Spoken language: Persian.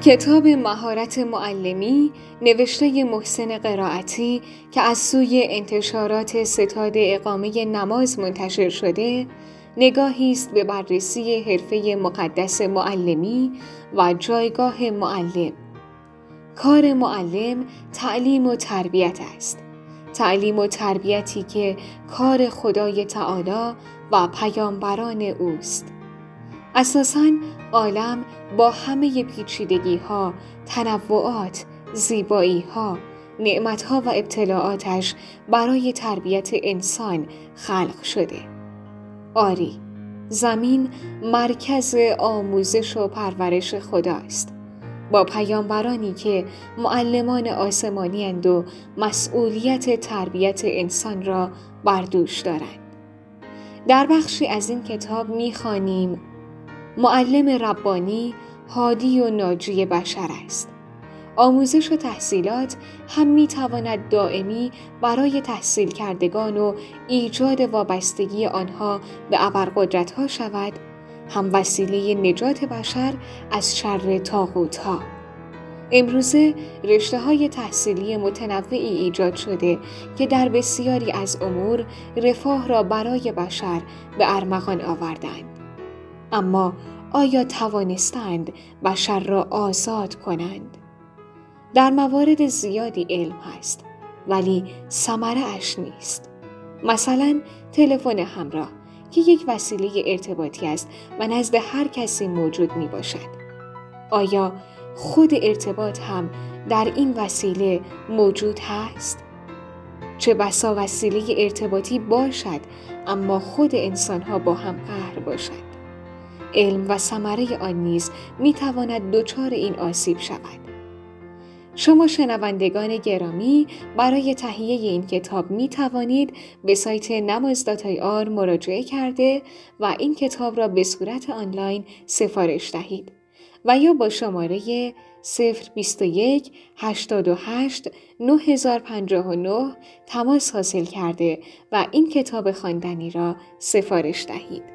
کتاب مهارت معلمی نوشته محسن قرائتی که از سوی انتشارات ستاد اقامه نماز منتشر شده، نگاهی است به بررسی حرفه مقدس معلمی و جایگاه معلم. کار معلم تعلیم و تربیت است. تعلیم و تربیتی که کار خدای تعالی و پیامبران اوست. اساساً عالم با همه پیچیدگی‌ها، تنوعات، زیبایی‌ها، نعمت‌ها و ابتلاعاتش برای تربیت انسان خلق شده. آری، زمین مرکز آموزش و پرورش خداست، با پیامبرانی که معلمان آسمانی اند و مسئولیت تربیت انسان را بر دوش دارند. در بخشی از این کتاب می‌خوانیم: معلم ربانی هادی و ناجی بشر است. آموزش و تحصیلات هم می‌تواند دائمی برای تحصیل کردگان و ایجاد وابستگی آنها به ابرقدرت‌ها شود، هم وسیله نجات بشر از شر طاغوت‌ها. امروزه رشته‌های تحصیلی متنوعی ایجاد شده که در بسیاری از امور رفاه را برای بشر به ارمغان آوردند. اما آیا توانستند بشر را آزاد کنند؟ در موارد زیادی علم هست، ولی ثمره اش نیست. مثلا تلفن همراه که یک وسیله ارتباطی است و نزد هر کسی موجود می باشد. آیا خود ارتباط هم در این وسیله موجود هست؟ چه بسا وسیله ارتباطی باشد اما خود انسان‌ها با هم قهر باشد. علم و ثمره آن نیز می‌تواند دچار این آسیب شود. شما شنوندگان گرامی برای تهیه این کتاب می‌توانید به سایت namaz.ir مراجعه کرده و این کتاب را به صورت آنلاین سفارش دهید و یا با شماره 021 88 9059 تماس حاصل کرده و این کتاب خواندنی را سفارش دهید.